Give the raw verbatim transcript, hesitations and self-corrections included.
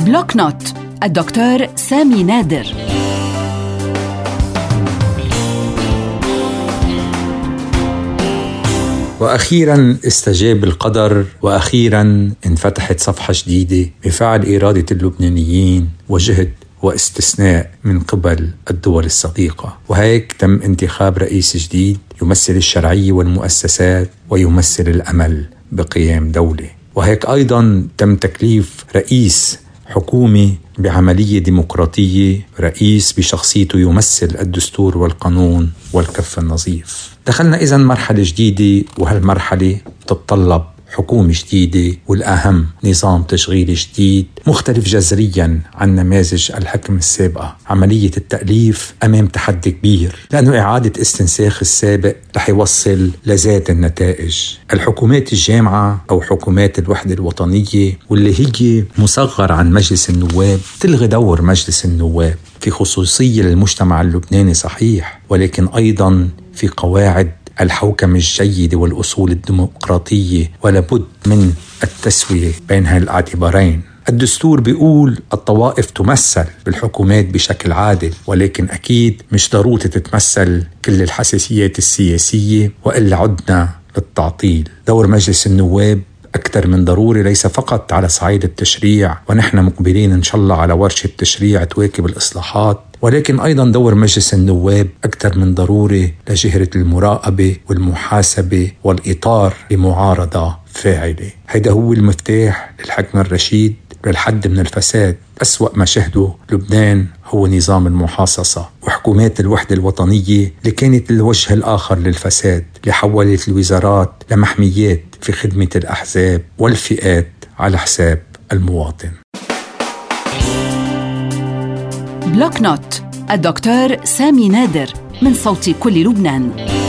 بلوك نوت الدكتور سامي نادر. وأخيراً استجاب القدر، وأخيراً انفتحت صفحة جديدة بفعل إرادة اللبنانيين وجهد واستثناء من قبل الدول الصديقة. وهيك تم انتخاب رئيس جديد يمثل الشرعية والمؤسسات ويمثل الأمل بقيام دولة. وهيك أيضاً تم تكليف رئيس حكومي بعملية ديمقراطية، رئيس بشخصيته يمثل الدستور والقانون والكف النظيف. دخلنا إذن مرحلة جديدة، وهالمرحلة تتطلب حكومة جديدة، والأهم نظام تشغيلي جديد مختلف جذريا عن نماذج الحكم السابقة. عملية التأليف أمام تحدي كبير، لأنه إعادة استنساخ السابق رح يوصل لذات النتائج. الحكومات الجامعة أو حكومات الوحدة الوطنية واللي هي مصغر عن مجلس النواب تلغي دور مجلس النواب في خصوصية للمجتمع اللبناني صحيح، ولكن أيضا في قواعد الحوكمة الجيدة والأصول الديمقراطية، ولابد من التسوية بين هالاعتبارين. الدستور بيقول الطوائف تمثل بالحكومات بشكل عادل، ولكن أكيد مش ضروري تتمثل كل الحساسيات السياسية، وإلا عدنا للتعطيل. دور مجلس النواب أكثر من ضروري، ليس فقط على صعيد التشريع، ونحن مقبلين إن شاء الله على ورشة تشريع تواكب الإصلاحات، ولكن أيضا دور مجلس النواب أكثر من ضروري لجهة المراقبة والمحاسبة والإطار لمعارضة فاعلة. هيدا هو المفتاح للحكم الرشيد للحد من الفساد. أسوأ ما شهده لبنان هو نظام المحاصصة وحكومات الوحدة الوطنية اللي كانت الوجه الآخر للفساد، اللي حولت الوزارات لمحميات في خدمة الأحزاب والفئات على حساب المواطن. بلوك نوت الدكتور سامي نادر، من صوت كل لبنان.